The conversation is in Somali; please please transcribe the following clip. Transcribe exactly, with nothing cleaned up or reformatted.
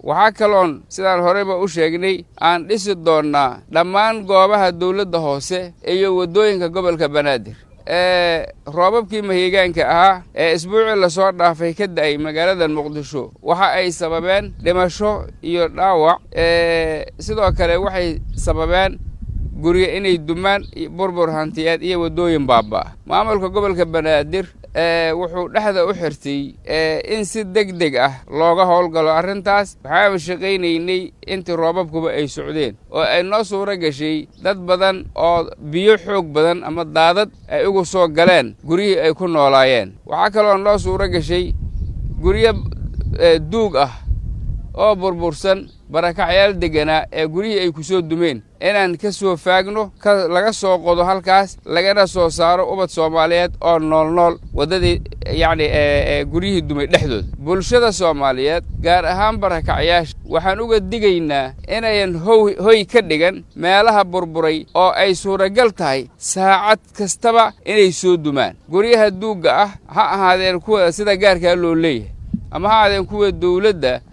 waxaa kaloon sidaan horeyba u sheegnay aan dhisi doonnaa dhammaan goobaha dawladda hoose iyo waddooyinka gobolka banaadir ee roobabkii mahiigaanka ahaa ee isbuucii la soo dhaafay ka da'ay magaalada muqdisho waxa ay sababeen dhimasho iyo dhaawac ee sidoo kale waxay sababeen guryo inay dumaan burbur hantiyeed iyo waddooyin baaba maamulka gobolka banaadir ee wuxuu dhexda u xirtay in si degdeg ah looga howlgalo arrintaas waxaan shaqaynaynay intii roobabkuba ay socdeen oo ay noo suura gashay dad badan oo biyo xoog badan ama daadad ay ugu soo galeen guriyihii ay ku noolaayeen waxaa kaloo noo suura gashay guryo duug ah oo burbursan barakacyaal deganaa ee gurihii ay ku soo dumeen inaan ka soo faagno laga soo qodo halkaas lagana soo saaro ubad Soomaaliyeed oo nool nool wadadii yacni ee gurihii dumay dhexdood bulshada Soomaaliyeed gaar ahaan barakacyaasha waxaan uga digaynaa inayan hoy ka dhigan meelaha burburay oo ay suuragal tahay saacad kastaba inay soo dumaan guriyaha duuga ah ha ahaadeen kuwa sida gaarka loo leeyahay ama ha ahaadeen kuwa dawladda